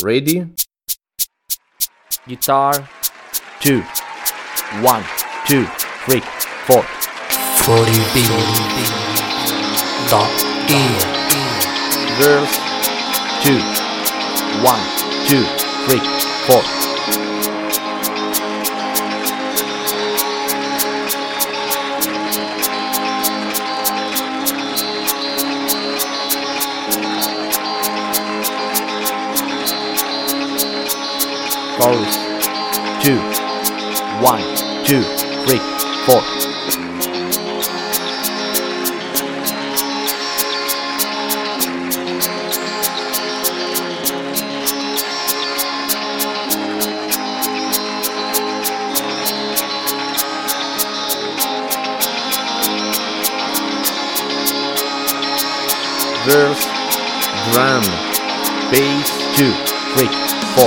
Ready? Guitar 2 1 2 3 4 40B.E Girls 2 1 2 3 4 Chorus 2 1 2 3 4 Verse, drum, bass 2 3 4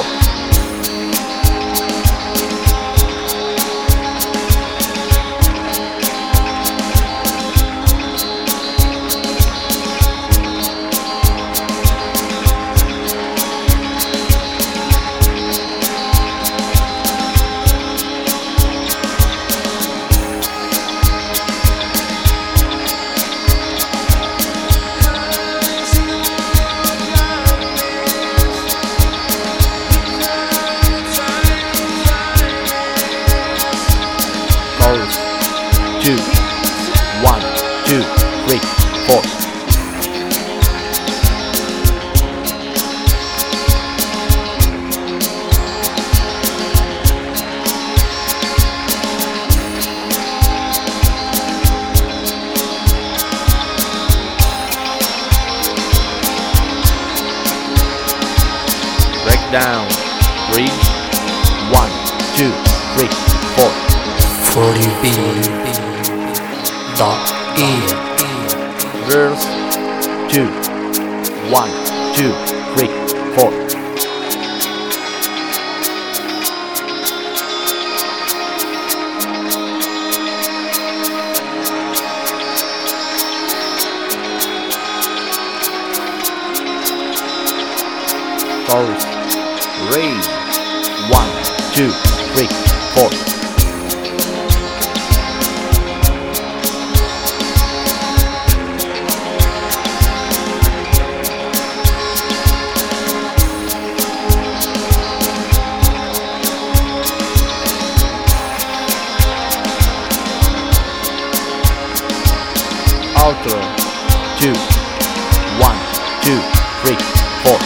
Chorus 2 1 2 3 4 Breakdown bridge 1 2 3 4 40B.E Verse 2 1 2 3 4 Chorus raise 1 2 3 4 Outro 2 1 2 3 4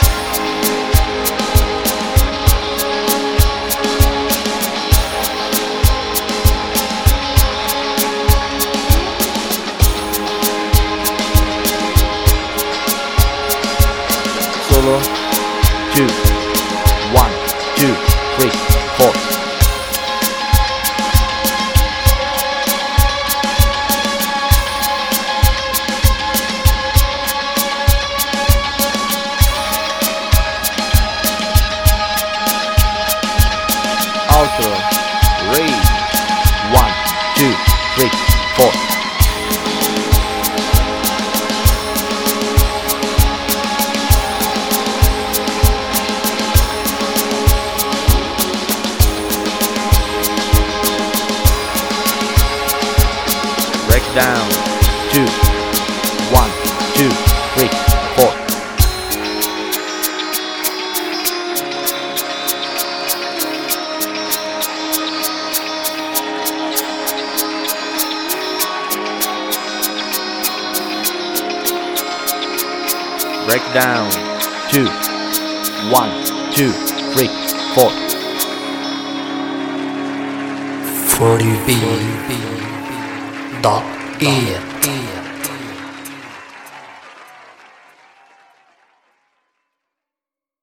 Solo 2 1 2 3 4 Outro raise 1 2 3 4 Breakdown 2 1 2 3 4 Breakdown 2 1 2 3 4 40B.E